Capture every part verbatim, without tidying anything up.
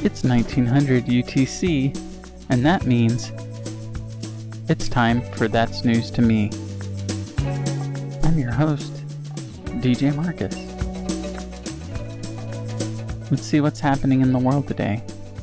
It's nineteen hundred U T C, and that means it's time for That's News to Me. I'm your host, D J Marcus. Let's see what's happening in the world today.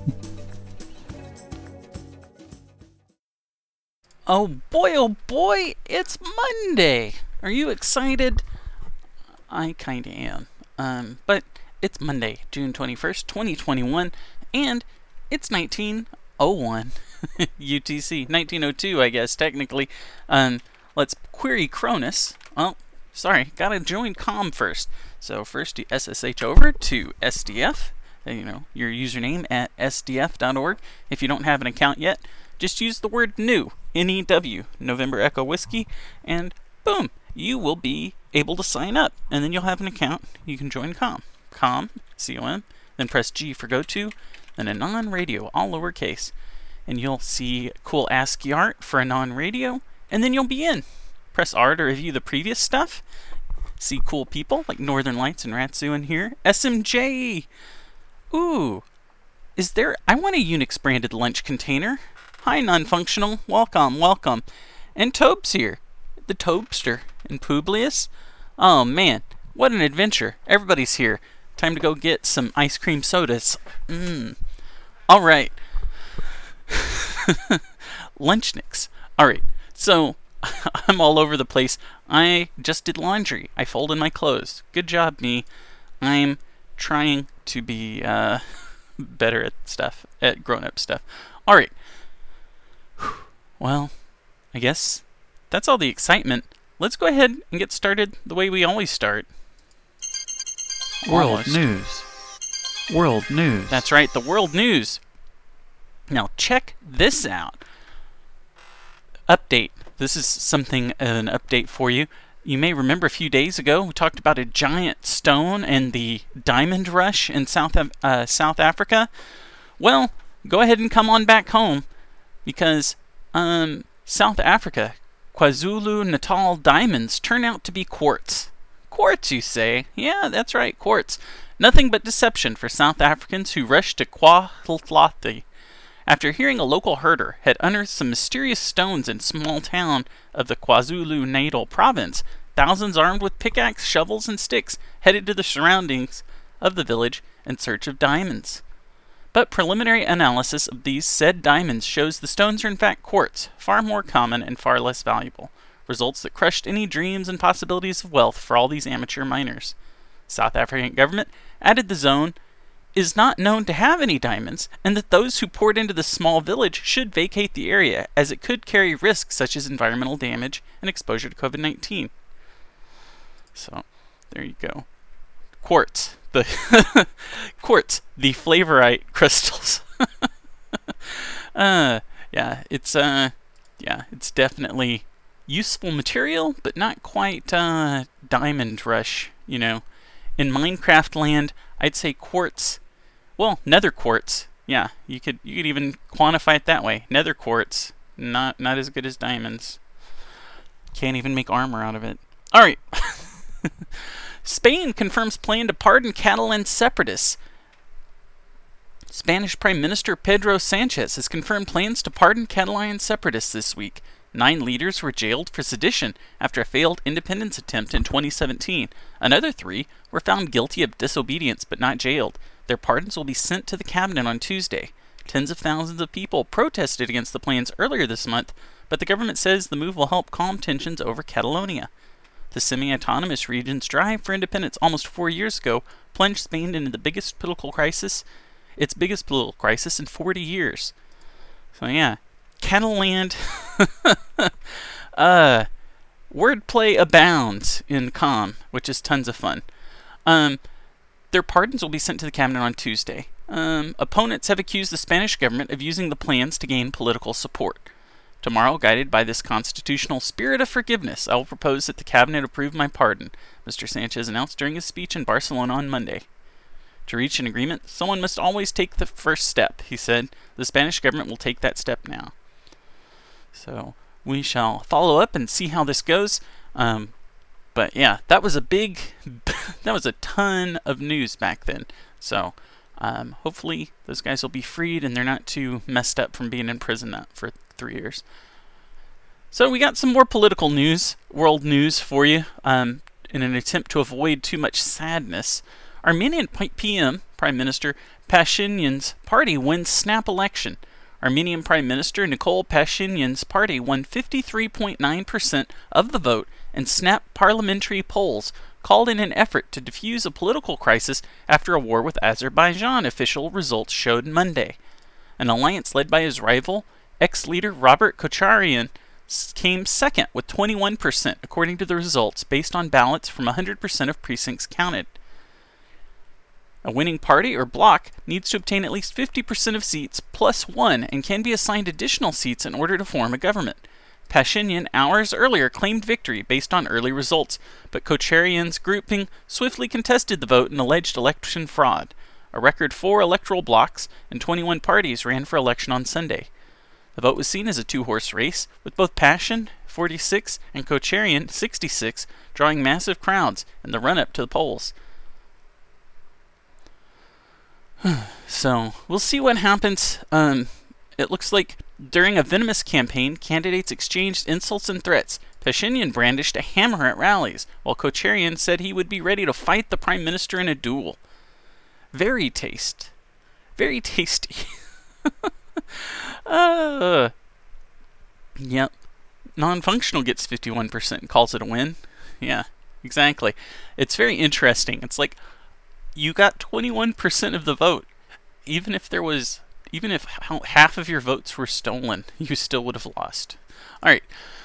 Oh boy, oh boy, it's Monday! Are you excited? I kinda am. Um, but it's Monday, June twenty-first, twenty twenty-one, and it's nineteen oh one U T C. nineteen oh two, I guess, technically. Um, let's query Cronus. Oh, sorry, gotta join COM first. So first you S S H over to S D F, you know, your username at S D F dot org. If you don't have an account yet, just use the word new, N E W, November Echo Whiskey, and boom, you will be able to sign up. And then you'll have an account. You can join COM. COM, C O M, then press G for go to, then a non-radio, all lowercase. And you'll see cool ASCII art for a non-radio, and then you'll be in. Press R to review the previous stuff. See cool people like Northern Lights and Ratsu in here. S M J! Ooh, is there, I want a Unix branded lunch container. Hi, non-functional. Welcome, welcome. And Tobe's here. The Tobester. And Publius. Oh, man. What an adventure. Everybody's here. Time to go get some ice cream sodas. Mmm. Alright. Lunchniks. Alright. So, I'm all over the place. I just did laundry. I folded my clothes. Good job, me. I'm trying to be uh, better at stuff. At grown-up stuff. Alright. Well, I guess that's all the excitement. Let's go ahead and get started the way we always start. World Almost. News. World News. That's right, the world news. Now check this out. Update. This is something, an update for you. You may remember a few days ago we talked about a giant stone and the diamond rush in South uh, South Africa. Well, go ahead and come on back home because um, South Africa, KwaZulu-Natal diamonds turn out to be quartz. Quartz, you say? Yeah, that's right, quartz. Nothing but deception for South Africans who rushed to KwaZulu after hearing a local herder had unearthed some mysterious stones in a small town of the KwaZulu-Natal province. Thousands armed with pickaxe, shovels, and sticks headed to the surroundings of the village in search of diamonds. But preliminary analysis of these said diamonds shows the stones are in fact quartz, far more common and far less valuable. Results that crushed any dreams and possibilities of wealth for all these amateur miners. South African government added the zone is not known to have any diamonds, and that those who poured into the small village should vacate the area, as it could carry risks such as environmental damage and exposure to COVID nineteen. So, there you go. Quartz. The quartz, the flavorite crystals. uh, yeah, it's uh, yeah, it's definitely useful material, but not quite uh, diamond rush. You know, in Minecraft land, I'd say quartz. Well, nether quartz. Yeah, you could you could even quantify it that way. Nether quartz, not not as good as diamonds. Can't even make armor out of it. All right. Spain confirms plan to pardon Catalan separatists. Spanish Prime Minister Pedro Sanchez has confirmed plans to pardon Catalan separatists this week. Nine leaders were jailed for sedition after a failed independence attempt in twenty seventeen. Another three were found guilty of disobedience but not jailed. Their pardons will be sent to the cabinet on Tuesday. Tens of thousands of people protested against the plans earlier this month, but the government says the move will help calm tensions over Catalonia. The semi-autonomous region's drive for independence almost four years ago plunged Spain into the biggest political crisis, its biggest political crisis in forty years. So yeah, Catalan, uh, wordplay abounds in COM, which is tons of fun. Um, their pardons will be sent to the cabinet on Tuesday. Um, opponents have accused the Spanish government of using the plans to gain political support. Tomorrow, guided by this constitutional spirit of forgiveness, I will propose that the cabinet approve my pardon, Mister Sanchez announced during his speech in Barcelona on Monday. To reach an agreement, someone must always take the first step, he said. The Spanish government will take that step now. So, we shall follow up and see how this goes. Um, but yeah, that was a big, that was a ton of news back then. So, Um, hopefully those guys will be freed and they're not too messed up from being in prison that for three years. So we got some more political news, world news for you. Um, in an attempt to avoid too much sadness, Armenian P M, Prime Minister Pashinyan's party wins snap election. Armenian Prime Minister Nikol Pashinyan's party won fifty-three point nine percent of the vote in snap parliamentary polls, called in an effort to defuse a political crisis after a war with Azerbaijan, official results showed Monday. An alliance led by his rival, ex-leader Robert Kocharyan, came second with twenty-one percent, according to the results based on ballots from one hundred percent of precincts counted. A winning party or bloc needs to obtain at least fifty percent of seats plus one and can be assigned additional seats in order to form a government. Pashinyan hours earlier claimed victory based on early results, but Kocharyan's grouping swiftly contested the vote and alleged election fraud. A record four electoral blocs and twenty-one parties ran for election on Sunday. The vote was seen as a two-horse race, with both Pashin, forty-six, and Kocharyan, sixty-six, drawing massive crowds in the run-up to the polls. So, we'll see what happens. Um, it looks like during a venomous campaign, candidates exchanged insults and threats. Pashinyan brandished a hammer at rallies, while Kocharyan said he would be ready to fight the prime minister in a duel. Very taste. Very tasty. uh, yep. Non-functional gets fifty-one percent and calls it a win. Yeah, exactly. It's very interesting. It's like, you got twenty-one percent of the vote. Even if there was, even if half of your votes were stolen, you still would have lost. Alright.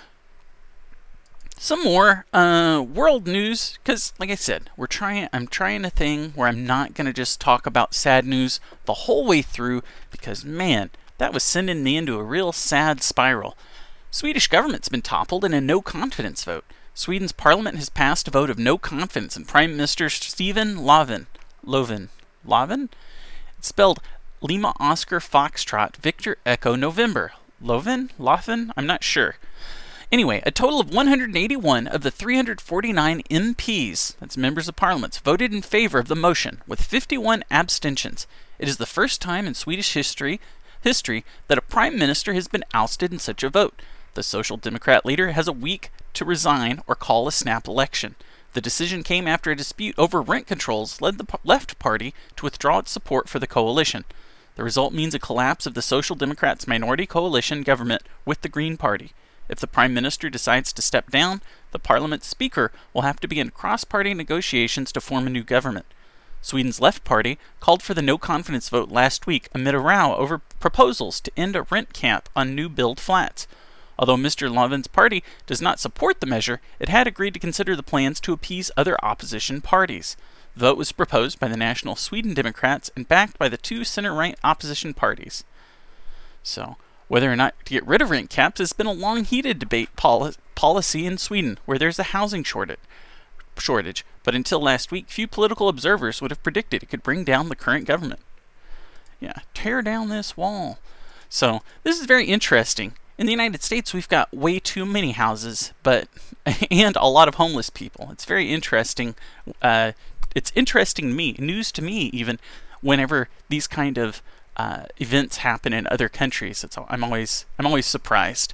Some more uh, world news, because like I said, we're trying. I'm trying a thing where I'm not going to just talk about sad news the whole way through, because man, that was sending me into a real sad spiral. Swedish government's been toppled in a no-confidence vote. Sweden's parliament has passed a vote of no confidence in Prime Minister Stefan Löfven. Löfven. Löfven? It's spelled Lima Oscar Foxtrot Victor Echo November. Löfven? Löfven? I'm not sure. Anyway, a total of one hundred eighty-one of the three hundred forty-nine M Ps, that's members of parliament, voted in favor of the motion, with fifty-one abstentions. It is the first time in Swedish history history that a prime minister has been ousted in such a vote. The Social Democrat leader has a week to resign or call a snap election. The decision came after a dispute over rent controls led the p- left party to withdraw its support for the coalition. The result means a collapse of the Social Democrats' minority coalition government with the Green Party. If the Prime Minister decides to step down, the Parliament's Speaker will have to begin cross-party negotiations to form a new government. Sweden's Left Party called for the no-confidence vote last week amid a row over proposals to end a rent cap on new-build flats. Although Mister Löfven's party does not support the measure, it had agreed to consider the plans to appease other opposition parties. The vote was proposed by the National Sweden Democrats and backed by the two center-right opposition parties. So, whether or not to get rid of rent caps has been a long-heated debate poli- policy in Sweden, where there's a housing shortage. shortage. But until last week, few political observers would have predicted it could bring down the current government. Yeah, tear down this wall. So, this is very interesting. In the United States, we've got way too many houses, but and a lot of homeless people. It's very interesting. Uh, it's interesting to me, news to me even, whenever these kind of uh, events happen in other countries. It's, I'm always I'm always surprised.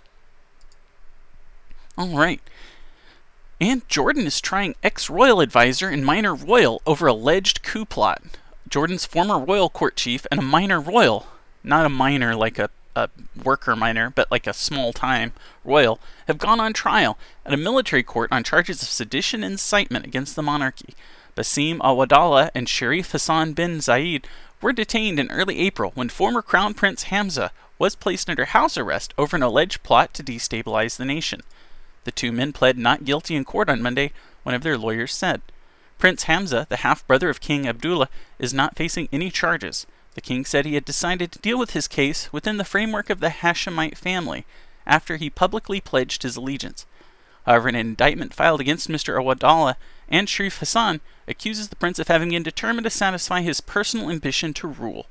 All right. And Jordan is trying ex-royal advisor and minor royal over alleged coup plot. Jordan's former royal court chief and a minor royal, not a minor like a a worker minor, but like a small-time royal, have gone on trial at a military court on charges of sedition and incitement against the monarchy. Basim Awadallah and Sharif Hassan bin Zayed were detained in early April when former Crown Prince Hamza was placed under house arrest over an alleged plot to destabilize the nation. The two men pled not guilty in court on Monday, one of their lawyers said. Prince Hamza, the half-brother of King Abdullah, is not facing any charges. The king said he had decided to deal with his case within the framework of the Hashemite family after he publicly pledged his allegiance. However, an indictment filed against Mister Awadallah and Sharif Hassan accuses the prince of having been determined to satisfy his personal ambition to rule.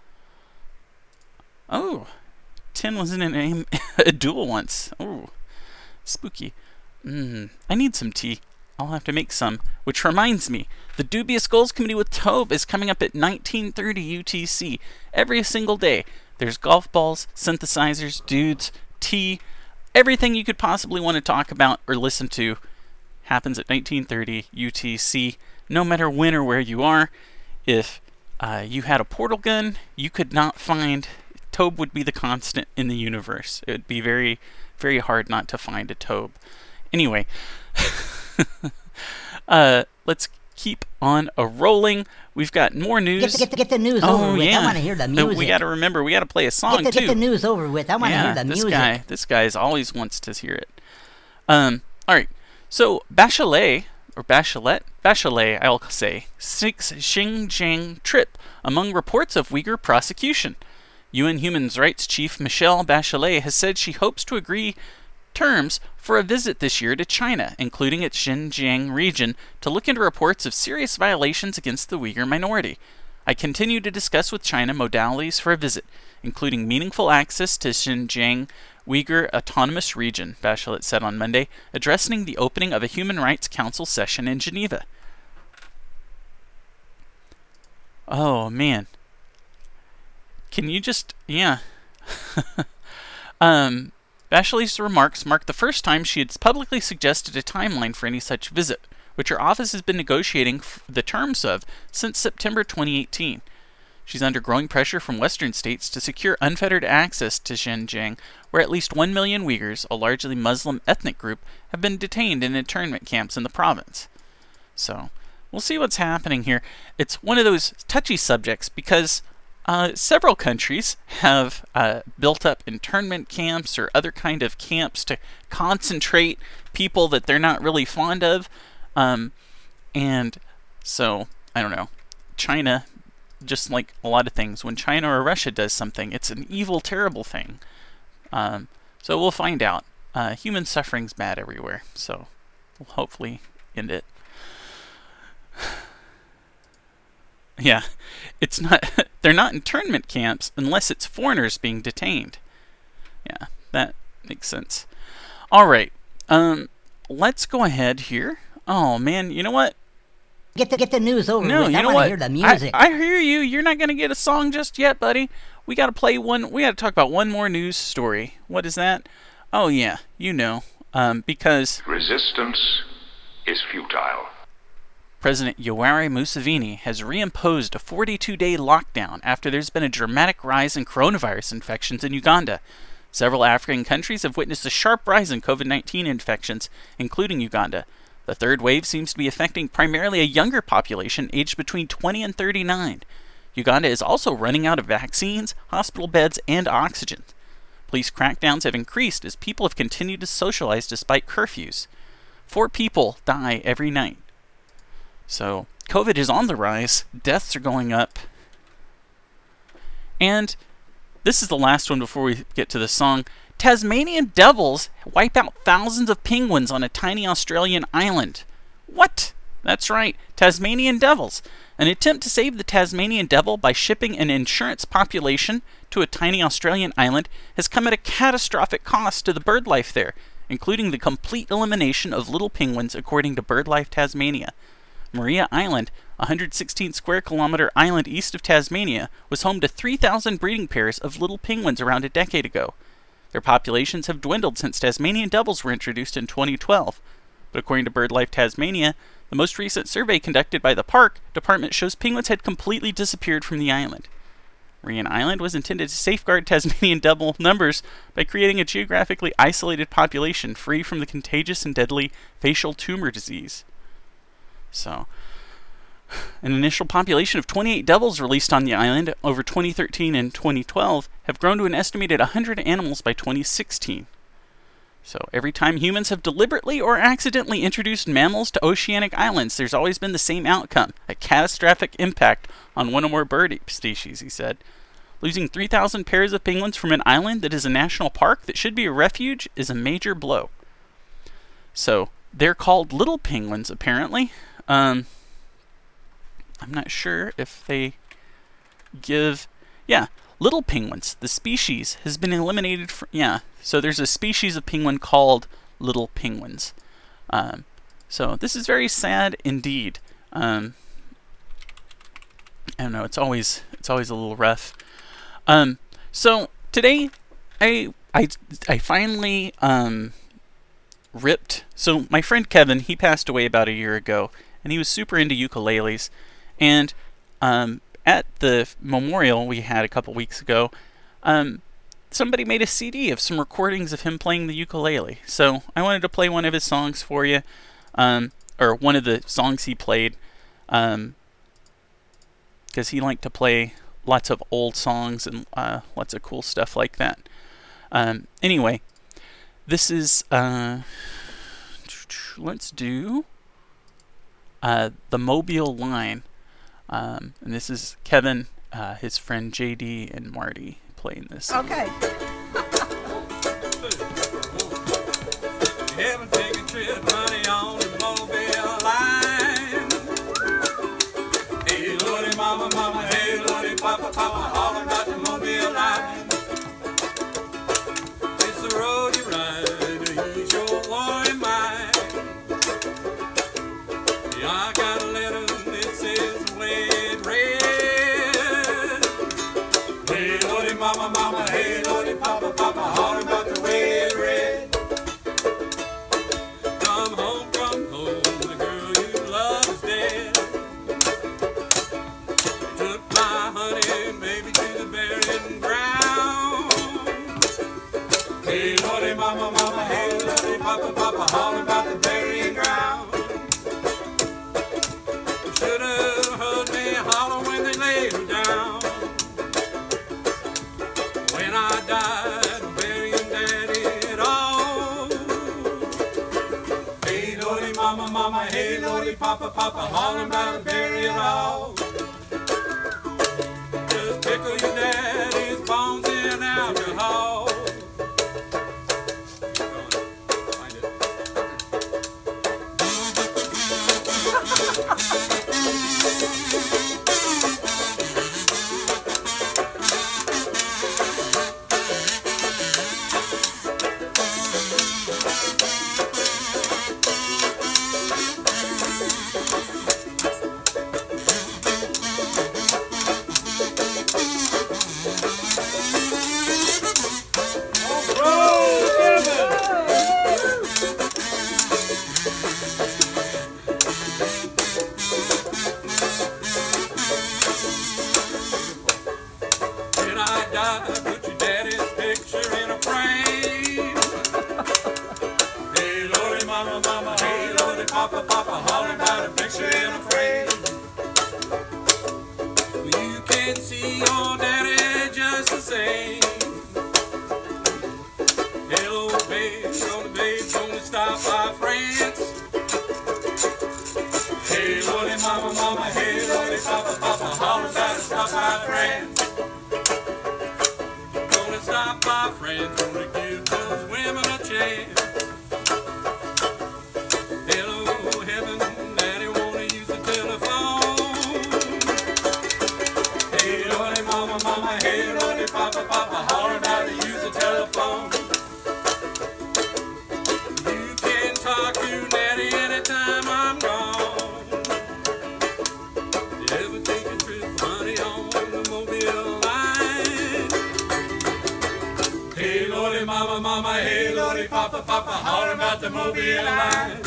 Oh, ten was in a, name, a duel once. Oh, spooky. Mm, I need some tea. I'll have to make some. Which reminds me, the Dubious Goals Committee with Tobe is coming up at nineteen thirty U T C every single day. There's golf balls, synthesizers, dudes, tea, everything you could possibly want to talk about or listen to happens at nineteen thirty U T C. No matter when or where you are, if uh, you had a portal gun, you could not find... Tobe would be the constant in the universe. It would be very, very hard not to find a Tobe. Anyway, uh, let's keep on a rolling. We've got more news. Get the, get the, get the news oh, over with. Yeah. I want to hear the music. We got to remember, we got to play a song, get the, too. Get the news over with. I want to yeah, hear the this music. Guy, this guy always wants to hear it. Um, all right. So, Bachelet, or Bachelet, Bachelet, I'll say, seeks Xinjiang trip among reports of Uyghur prosecution. U N Human Rights Chief Michelle Bachelet has said she hopes to agree terms for a visit this year to China, including its Xinjiang region, to look into reports of serious violations against the Uyghur minority. I continue to discuss with China modalities for a visit, including meaningful access to Xinjiang Uyghur Autonomous Region, Bachelet said on Monday, addressing the opening of a Human Rights Council session in Geneva. Oh, man. Can you just... Yeah. um, Bachelet's remarks mark the first time she had publicly suggested a timeline for any such visit, which her office has been negotiating f- the terms of since September twenty eighteen. She's under growing pressure from Western states to secure unfettered access to Xinjiang, where at least one million Uyghurs, a largely Muslim ethnic group, have been detained in internment camps in the province. So, we'll see what's happening here. It's one of those touchy subjects because uh, several countries have uh, built up internment camps or other kind of camps to concentrate people that they're not really fond of. Um, and so, I don't know, China... Just like a lot of things, when China or Russia does something, it's an evil, terrible thing. Um, so we'll find out. Uh, human suffering's bad everywhere, so we'll hopefully end it. Yeah, it's not. They're not internment camps unless it's foreigners being detained. Yeah, that makes sense. All right, um, let's go ahead here. Oh man, you know what? Get the, get the news over no, with. You I know want what? to hear the music. I, I hear you. You're not going to get a song just yet, buddy. We got to play one. We got to talk about one more news story. What is that? Oh, yeah. You know. Um, because... Resistance is futile. President Yoweri Museveni has reimposed a forty-two day lockdown after there's been a dramatic rise in coronavirus infections in Uganda. Several African countries have witnessed a sharp rise in COVID nineteen infections, including Uganda. The third wave seems to be affecting primarily a younger population aged between twenty and thirty-nine. Uganda is also running out of vaccines, hospital beds, and oxygen. Police crackdowns have increased as people have continued to socialize despite curfews. Four people die every night. So, COVID is on the rise, deaths are going up. And this is the last one before we get to the song. Tasmanian devils wipe out thousands of penguins on a tiny Australian island. What? That's right, Tasmanian devils. An attempt to save the Tasmanian devil by shipping an insurance population to a tiny Australian island has come at a catastrophic cost to the bird life there, including the complete elimination of little penguins, according to BirdLife Tasmania. Maria Island, a one hundred sixteen square kilometer island east of Tasmania, was home to three thousand breeding pairs of little penguins around a decade ago. Their populations have dwindled since Tasmanian devils were introduced in twenty twelve. But according to BirdLife Tasmania, the most recent survey conducted by the park department shows penguins had completely disappeared from the island. Marian Island was intended to safeguard Tasmanian devil numbers by creating a geographically isolated population free from the contagious and deadly facial tumor disease. So, an initial population of twenty-eight devils released on the island over twenty thirteen and twenty twelve have grown to an estimated one hundred animals by twenty sixteen. So every time humans have deliberately or accidentally introduced mammals to oceanic islands, there's always been the same outcome, a catastrophic impact on one or more bird species, he said. Losing three thousand pairs of penguins from an island that is a national park that should be a refuge is a major blow. So, they're called little penguins, apparently. Um... I'm not sure if they give... Yeah, little penguins. The species has been eliminated from... Yeah, so there's a species of penguin called little penguins. Um, So this is very sad indeed. Um, I don't know. It's always it's always a little rough. Um, so today, I I I finally um ripped. So my friend Kevin, he passed away about a year ago, and he was super into ukuleles. And um, at the memorial we had a couple weeks ago, um, somebody made a C D of some recordings of him playing the ukulele. So I wanted to play one of his songs for you, um, or one of the songs he played, um, because he liked to play lots of old songs and uh, lots of cool stuff like that. Um, anyway, this is, uh, let's do uh, the Mobile Line. Um, and this is Kevin, uh, his friend J D, and Marty playing this. Okay. You haven't taken a trip, honey, on the Mobile Line. Hey, Lordy, mama, mama, hey, Lordy, papa, papa, all about the Mobile Line. It's the road you ride to ease your worry mind. Yeah, I got a letter that says red, red. Hey, Lordy, mama, mama, hey, Lordy, papa, papa, all about the red, red. Come home, come home, the girl you love is dead. Took my honey, baby, to the burying ground. Hey, Lordy, mama, mama, hey, Lordy, papa, papa, all about the burying ground. Should have heard me holler when they laid her down. When I died, burying daddy at all. Hey, Lordy, mama, mama, hey, Lordy, papa, papa, hollering about to bury it all. Just pickle your daddy's bones in alcohol. Find it. When I die, put your daddy's picture in a frame. Hey, Lordy, mama, mama, hey, Lordy, papa, papa, holler about a picture in a frame. You can see your daddy just the same. Hello, babe, gonna babe, gonna stop by France. Hey, Lordy, mama, mama, hey, Lordy, papa, papa, holler about a stop by France. Gonna stop by friends, gonna give those women a chance. Hello, heaven, daddy wanna use the telephone. Hey, Lordy, mama, mama, hey, Lordy, papa, papa, holler about to use the telephone. You can talk to daddy anytime I'm gone. You ever take a trip, honey, on the Mobile Line? Hey, Lordy, mama, mama, hey, Lordy, papa, papa, holler about the Mobile Line.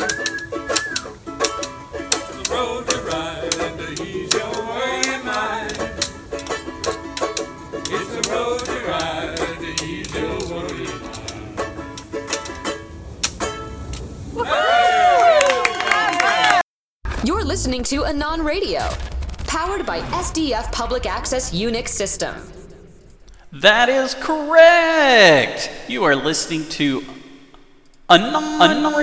The road to ride and to ease your worry mind. It's the road to ride to ease your worry mind. You're listening to Anon Radio, powered by S D F Public Access Unix System. That is correct! You are listening to Anon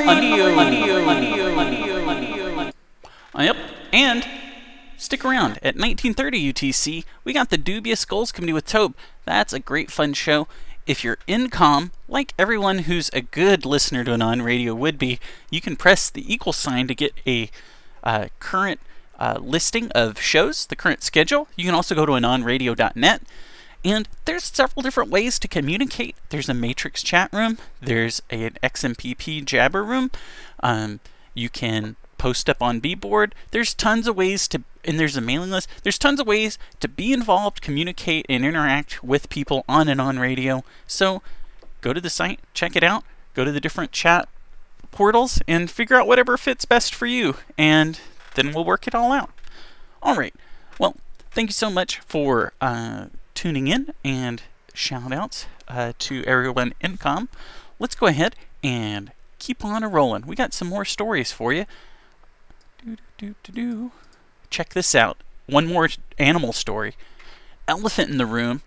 Radio. Yep, and stick around. At nineteen thirty U T C, we got the Dubious Skulls Committee with Tobe. That's a great fun show. If you're in comm, like everyone who's a good listener to Anon Radio would be, you can press the equal sign to get a uh, current uh, listing of shows, the current schedule. You can also go to anon radio dot net. And there's several different ways to communicate. There's a Matrix chat room. There's a, an X M P P jabber room. Um, You can post up on Beatboard. There's tons of ways to, and there's a mailing list. There's tons of ways to be involved, communicate, and interact with people on and on radio. So go to the site, check it out, go to the different chat portals, and figure out whatever fits best for you, and then we'll work it all out. All right. Well, thank you so much for uh, tuning in, and shout outs uh, to everyone in comm. Let's go ahead and keep on a rolling. We got some more stories for you. Do, do, do, do. Check this out. One more animal story. Elephant in the room.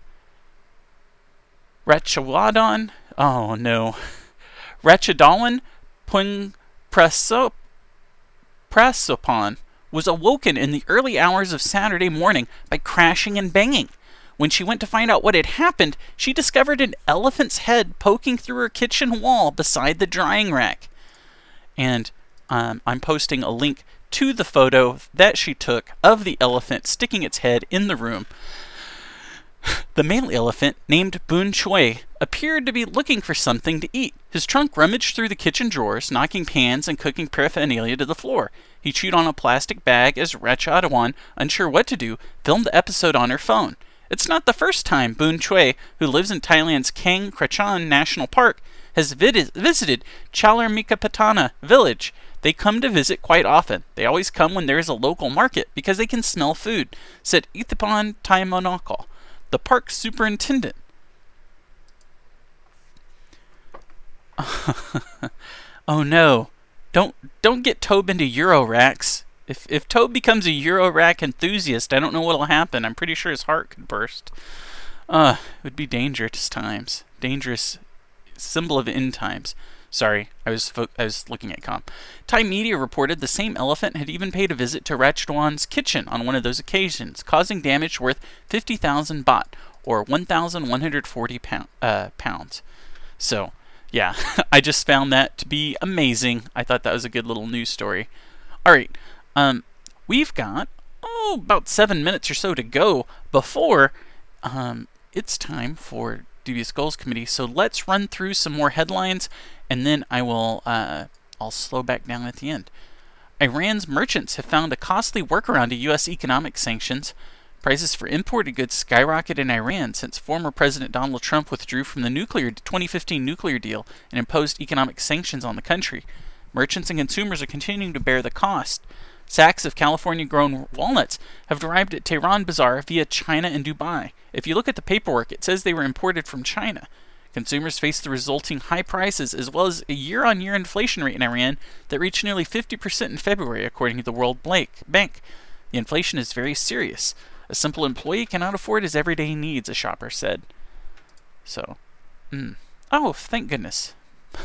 Ratchawadon. Oh no. Ratchadawan Pung Praso, Prasopon was awoken in the early hours of Saturday morning by crashing and banging. When she went to find out what had happened, she discovered an elephant's head poking through her kitchen wall beside the drying rack. And um, I'm posting a link to the photo that she took of the elephant sticking its head in the room. The male elephant, named Boon Choi, appeared to be looking for something to eat. His trunk rummaged through the kitchen drawers, knocking pans and cooking paraphernalia to the floor. He chewed on a plastic bag as Ratchadawan, unsure what to do, filmed the episode on her phone. It's not the first time Boon Choi, who lives in Thailand's Kang Krachan National Park, has vid- visited Chalermikapatana village. They come to visit quite often. They always come when there is a local market because they can smell food, said Ithapan Taimonoko, the park superintendent. Oh no. Don't don't get Tobe into Euroracks. If if Tobe becomes a Eurorack enthusiast, I don't know what'll happen. I'm pretty sure his heart could burst. Uh, it would be dangerous times. Dangerous symbol of end times. Sorry, I was fo- I was looking at comm. Thai media reported the same elephant had even paid a visit to Ratchadawan's kitchen on one of those occasions, causing damage worth fifty thousand baht, or one thousand one hundred forty pound, uh, pounds. So, yeah, I just found that to be amazing. I thought that was a good little news story. All right, um, we've got, oh, about seven minutes or so to go before um, it's time for Dubious Goals Committee. So let's run through some more headlines, and then I will uh, I'll slow back down at the end. Iran's merchants have found a costly workaround to U S economic sanctions. Prices for imported goods skyrocketed in Iran since former President Donald Trump withdrew from the nuclear twenty fifteen nuclear deal and imposed economic sanctions on the country. Merchants and consumers are continuing to bear the cost. Sacks of California-grown walnuts have arrived at Tehran Bazaar via China and Dubai. If you look at the paperwork, it says they were imported from China. Consumers face the resulting high prices as well as a year-on-year inflation rate in Iran that reached nearly fifty percent in February, according to the World Bank. The inflation is very serious. A simple employee cannot afford his everyday needs, a shopper said. So, mm. oh, thank goodness.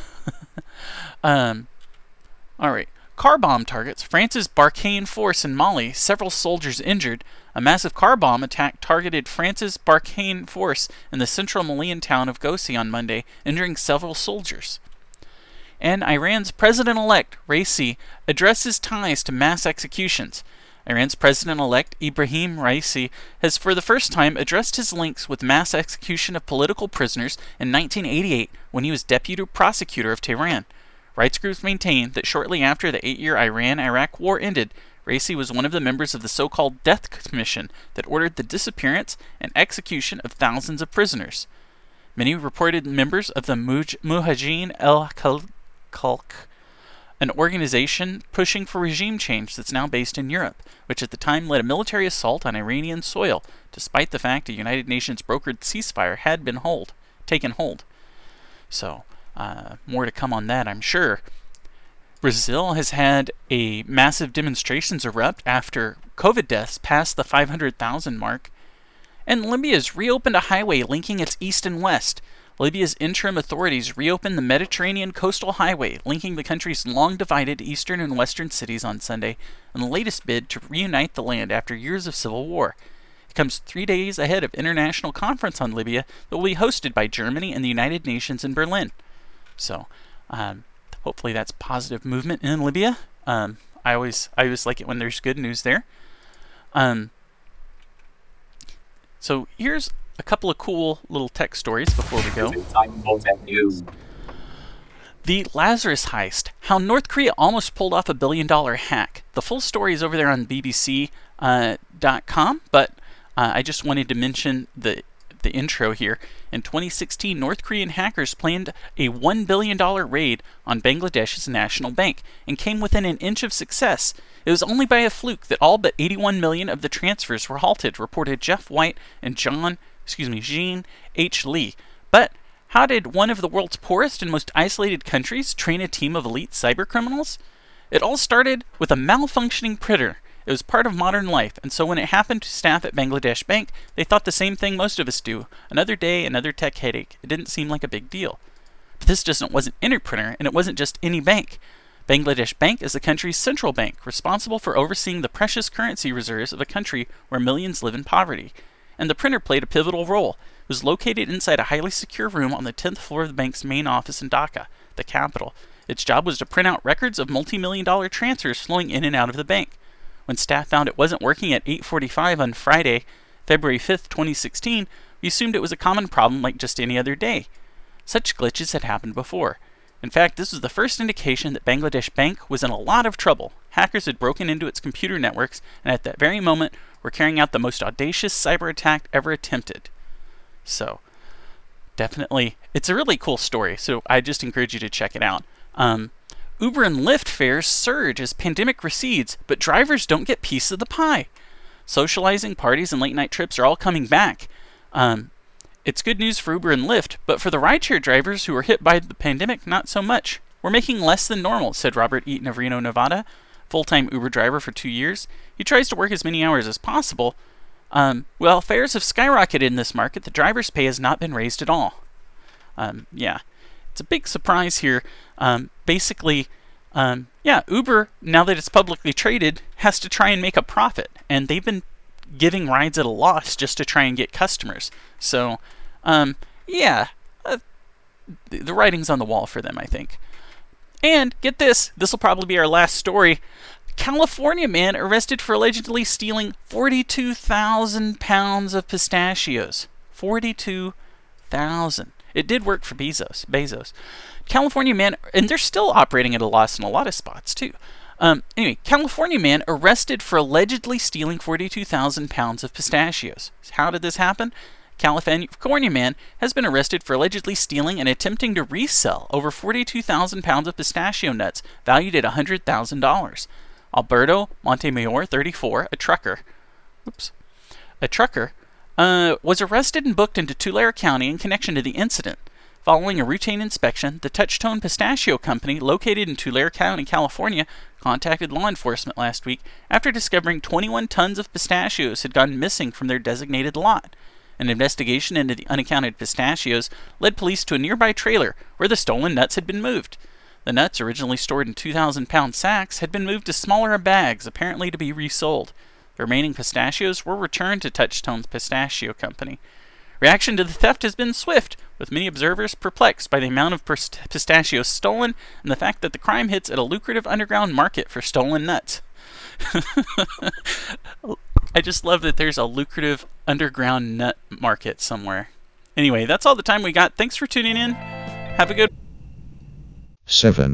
um, all right. Car bomb targets France's Barkhane force in Mali, several soldiers injured. A massive car bomb attack targeted France's Barkhane force in the central Malian town of Gossi on Monday, injuring several soldiers. And Iran's president-elect, Raisi, addresses ties to mass executions. Iran's president-elect, Ibrahim Raisi, has for the first time addressed his links with mass execution of political prisoners in nineteen eighty-eight when he was deputy prosecutor of Tehran. Rights groups maintain that shortly after the eight-year Iran-Iraq war ended, Raisi was one of the members of the so-called Death Commission that ordered the disappearance and execution of thousands of prisoners. Many reported members of the Muj- Mujahideen el-Khalq, an organization pushing for regime change that's now based in Europe, which at the time led a military assault on Iranian soil, despite the fact a United Nations brokered ceasefire had been hold, taken hold. So, uh, more to come on that, I'm sure. Brazil has had a massive demonstrations erupt after COVID deaths passed the five hundred thousand mark. And Libya's reopened a highway linking its east and west. Libya's interim authorities reopened the Mediterranean coastal highway linking the country's long-divided eastern and western cities on Sunday in the latest bid to reunite the land after years of civil war. It comes three days ahead of international conference on Libya that will be hosted by Germany and the United Nations in Berlin. So, um, hopefully that's positive movement in Libya. Um, I always I always like it when there's good news there. Um, so here's a couple of cool little tech stories before we go. The Lazarus heist, how North Korea almost pulled off a billion dollar hack. The full story is over there on B B C dot com, uh, but uh, I just wanted to mention the the intro here. In twenty sixteen, North Korean hackers planned a one billion dollars raid on Bangladesh's national bank and came within an inch of success. It was only by a fluke that all but eighty-one million of the transfers were halted, reported Jeff White and John, excuse me, Jean H. Lee. But how did one of the world's poorest and most isolated countries train a team of elite cybercriminals? It all started with a malfunctioning printer. It was part of modern life, and so when it happened to staff at Bangladesh Bank, they thought the same thing most of us do. Another day, another tech headache. It didn't seem like a big deal. But this just wasn't any printer, and it wasn't just any bank. Bangladesh Bank is the country's central bank, responsible for overseeing the precious currency reserves of a country where millions live in poverty. And the printer played a pivotal role. It was located inside a highly secure room on the tenth floor of the bank's main office in Dhaka, the capital. Its job was to print out records of multi-million dollar transfers flowing in and out of the bank. When staff found it wasn't working at eight forty-five on Friday, February fifth, twenty sixteen, we assumed it was a common problem like just any other day. Such glitches had happened before. In fact, this was the first indication that Bangladesh Bank was in a lot of trouble. Hackers had broken into its computer networks and at that very moment were carrying out the most audacious cyber attack ever attempted. So, definitely, it's a really cool story, so I just encourage you to check it out. Um, Uber and Lyft fares surge as pandemic recedes, but drivers don't get piece of the pie. Socializing, parties, and late-night trips are all coming back. Um, it's good news for Uber and Lyft, but for the rideshare drivers who were hit by the pandemic, not so much. We're making less than normal, said Robert Eaton of Reno, Nevada, full-time Uber driver for two years. He tries to work as many hours as possible. Um, well, fares have skyrocketed in this market. The driver's pay has not been raised at all. Um, yeah, it's a big surprise here. Um, basically, um, yeah, Uber, now that it's publicly traded, has to try and make a profit. And they've been giving rides at a loss just to try and get customers. So, um, yeah, uh, the, the writing's on the wall for them, I think. And, get this, this will probably be our last story. California man arrested for allegedly stealing forty-two thousand pounds of pistachios. forty-two thousand. It did work for Bezos. Bezos. California man, and they're still operating at a loss in a lot of spots too. Um, anyway, California man arrested for allegedly stealing forty-two thousand pounds of pistachios. How did this happen? California man has been arrested for allegedly stealing and attempting to resell over forty-two thousand pounds of pistachio nuts valued at one hundred thousand dollars. Alberto Montemayor, thirty-four, a trucker, oops, a trucker, uh, was arrested and booked into Tulare County in connection to the incident. Following a routine inspection, the Touchstone Pistachio Company, located in Tulare County, California, contacted law enforcement last week after discovering twenty-one tons of pistachios had gone missing from their designated lot. An investigation into the unaccounted pistachios led police to a nearby trailer where the stolen nuts had been moved. The nuts, originally stored in two thousand pound sacks, had been moved to smaller bags, apparently to be resold. The remaining pistachios were returned to Touchstone's Pistachio Company. Reaction to the theft has been swift, with many observers perplexed by the amount of pist- pistachios stolen and the fact that the crime hits at a lucrative underground market for stolen nuts. I just love that there's a lucrative underground nut market somewhere. Anyway, that's all the time we got. Thanks for tuning in. Have a good seven